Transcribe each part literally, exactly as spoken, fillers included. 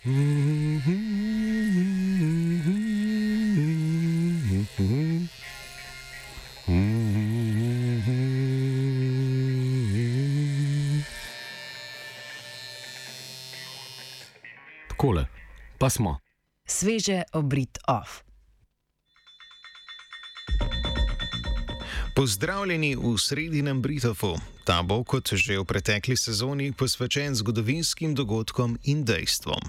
Takole, pa smo. Sveže obrit off. Pozdravljeni v sredinem Britofu. Ta bo, kot že v pretekli sezoni, posvečen zgodovinskim dogodkom in dejstvom.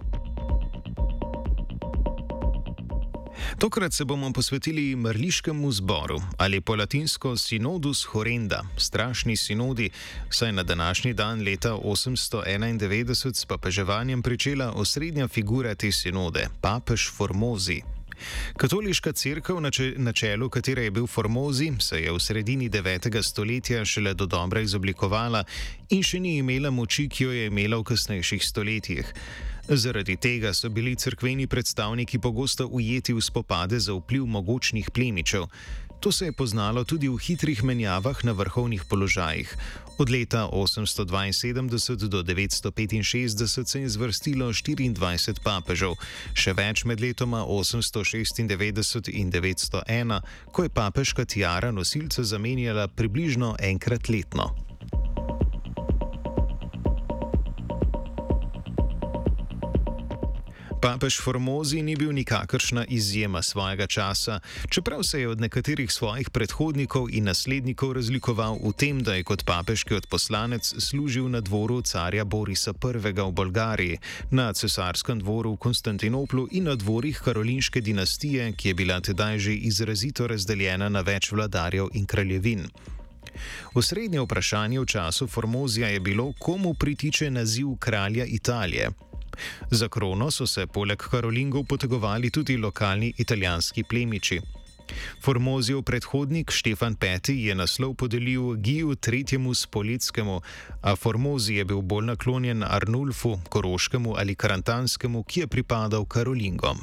Tokrat se bomo posvetili Mrliškemu zboru ali po latinsko Synodus Horrenda, strašni sinodi, saj na današnji dan leta osemsto enaindevetdeset s papeževanjem pričela osrednja figura te sinode, papež Formozi. Katoliška cerkev, na, če, na čelu katere je bil Formozi, se je v sredini devetega stoletja šele dodobra izoblikovala in še ni imela moči, ki jo je imela v kasnejših stoletjih. Zaradi tega so bili cerkveni predstavniki pogosto ujeti v spopade za vpliv mogočnih plemičev. To se je poznalo tudi v hitrih menjavah na vrhovnih položajih. Od leta osemsto dvainsedemdeset do devetsto petinšestdeset se je zvrstilo štiriindvajset papežev, še več med letoma osemsto šestindevetdeset in devetsto ena, ko je papeška tiara nosilca zamenjala približno enkrat letno. Papež Formozi ni bil nikakršna izjema svojega časa, čeprav se je od nekaterih svojih predhodnikov in naslednikov razlikoval v tem, da je kot papeški odposlanec služil na dvoru carja Borisa prvega v Bolgariji, na cesarskem dvoru v Konstantinoplu in na dvorih karolinške dinastije, ki je bila tedaj že izrazito razdeljena na več vladarjev in kraljevin. Osrednje vprašanje v času Formozija je bilo, komu pritiče naziv kralja Italije. Za krono so se poleg Karolingov potegovali tudi lokalni italijanski plemiči. Formozijev predhodnik Štefan peti je naslov podelil Giju tretjemu Spolickemu, a Formozi je bil bolj naklonjen Arnulfu, Koroškemu ali Karantanskemu, ki je pripadal Karolingom.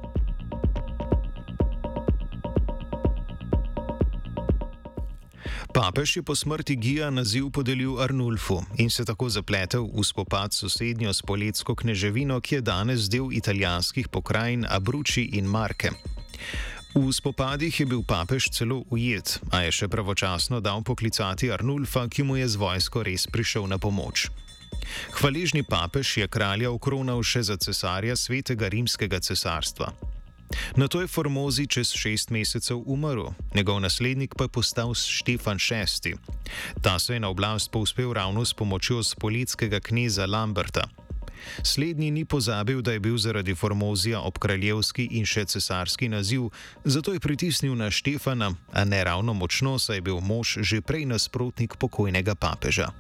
Papež je po smrti Gija naziv podelil Arnulfu in se tako zapletel v spopad s sosednjo Spoletsko kneževino, ki je danes del italijanskih pokrajin Abruzzi in Marke. V spopadih je bil papež celo ujet, a je še pravočasno dal poklicati Arnulfa, ki mu je z vojsko res prišel na pomoč. Hvaležni papež je kralja okronal še za cesarja Svetega rimskega cesarstva. Nato je Formozi čez šest mesecev umrl, njegov naslednik pa je postal Štefan šesti. Ta se je na oblast povzpel ravno s pomočjo spoletskega kneza Lamberta. Slednji ni pozabil, da je bil zaradi Formozija obkraljevski in še cesarski naziv, zato je pritisnil na Štefana, a ne ravno močno, saj je bil mož že prej nasprotnik pokojnega papeža.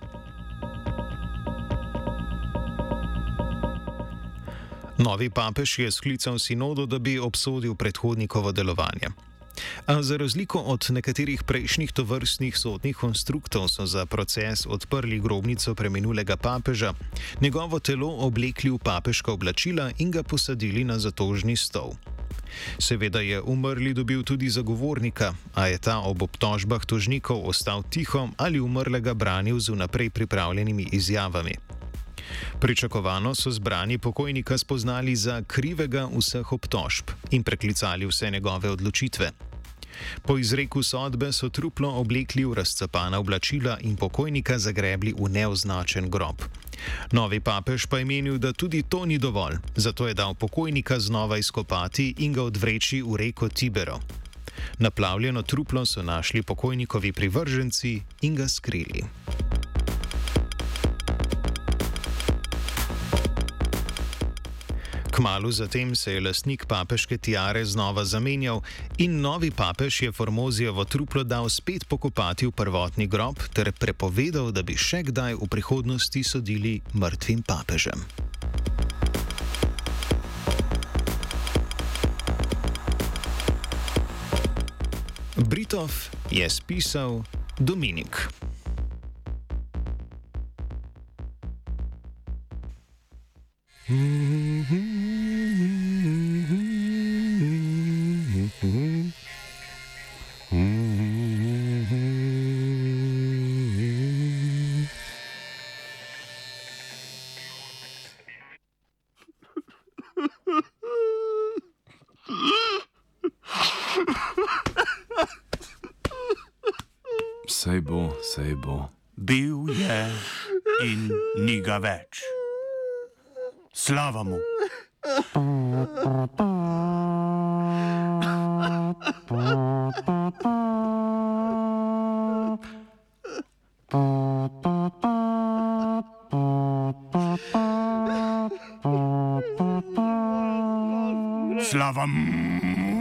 Novi papež je sklical sinodo, da bi obsodil predhodnikovo delovanje. A za razliko od nekaterih prejšnjih tovrstnih sodnih konstruktov so za proces odprli grobnico preminulega papeža, njegovo telo oblekli v papeška oblačila in ga posadili na zatožni stol. Seveda je umrli dobil tudi zagovornika, a je ta ob obtožbah tožnikov ostal tiho ali umrlega branil z vnaprej pripravljenimi izjavami. Pričakovano so zbrani pokojnika spoznali za krivega vseh obtožb in preklicali vse njegove odločitve. Po izreku sodbe so truplo oblekli v razcapana oblačila in pokojnika zagrebli v neoznačen grob. Novi papež pa je menil, da tudi to ni dovolj, zato je dal pokojnika znova izkopati in ga odvreči v reko Tibero. Naplavljeno truplo so našli pokojnikovi privrženci in ga skrili. Kmalu zatem se je lastnik papeške tiare znova zamenjal in novi papež je Formozijevo truplo dal spet pokopati v prvotni grob ter prepovedal, da bi še kdaj v prihodnosti sodili mrtvim papežem. Britov je spisal Dominik. sej bo. Bil je in ni ga več. Slava mu. Slava mu.